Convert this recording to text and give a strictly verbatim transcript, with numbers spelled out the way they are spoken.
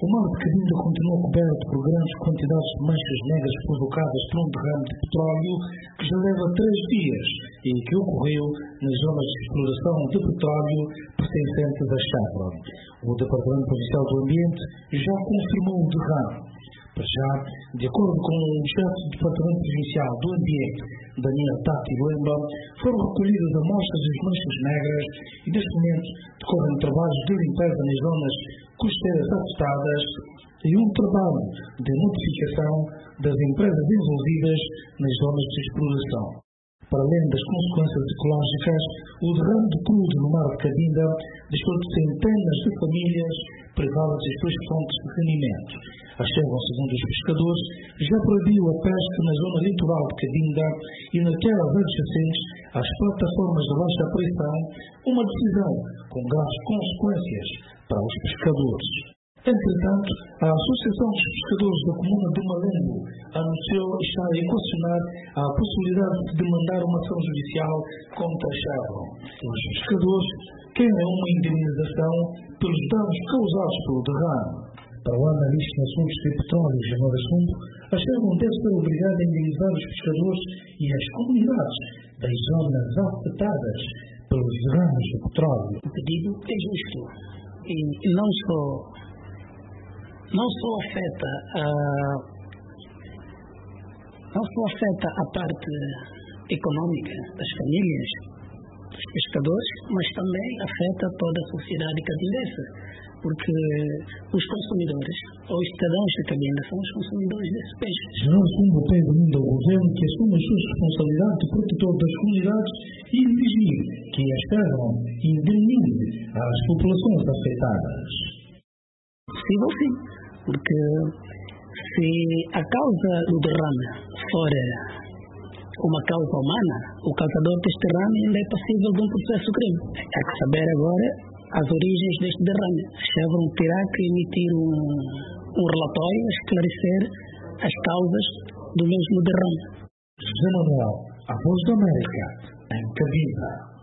O mar de Cabinda continua coberto por grandes quantidades de manchas negras provocadas por um derrame de petróleo que já leva três dias e que ocorreu nas zonas de exploração de petróleo pertencentes à Chevron. O Departamento Provincial do Ambiente já confirmou o derrame. Para já, de acordo com o chefe do Departamento Provincial do Ambiente, Daniel Tati Lemba, foram recolhidas amostras das manchas negras e, neste momento, decorrem trabalhos de limpeza nas zonas costeiras afetadas e um trabalho de notificação das empresas envolvidas nas zonas de exploração. Para além das consequências ecológicas, o derrame de crudo no mar de Cabinda deixou de centenas de famílias privadas das suas fontes de rendimento. A Chevron, segundo os pescadores, já proibiu a pesca na zona litoral de Cabinda e naquelas adjacentes às plataformas de baixa pressão, uma decisão com graves consequências para os pescadores. Entretanto, a Associação dos Pescadores da Comuna de Malembo anunciou estar a equacionar a possibilidade de demandar uma ação judicial contra a Chevron. Os pescadores querem uma indemnização pelos danos causados pelo derrame. Para o analista em assuntos de petróleo, Jamal Assunto, a Chevron deve ser obrigada a indemnizar os pescadores e as comunidades das zonas afetadas pelos derrames de petróleo. O pedido é justo e não só não só afeta a, não só afeta a parte econômica das famílias, dos pescadores, mas também afeta toda a sociedade cabindense, porque os consumidores, ou os cidadãos de Cabinda, são os consumidores desse peixe. Jamal Assunto pede ainda ao governo que assuma as suas responsabilidades de protetor das comunidades e exigir que a Chevron indemnize as populações afetadas. Possível sim, porque se a causa do derrame for uma causa humana, o causador deste derrame ainda é passível de um processo crime. Há que saber agora as origens deste derrame. A Chevron terá que emitir um, um relatório a esclarecer as causas do mesmo derrame. José Manuel, a Voz da América, em Cabinda.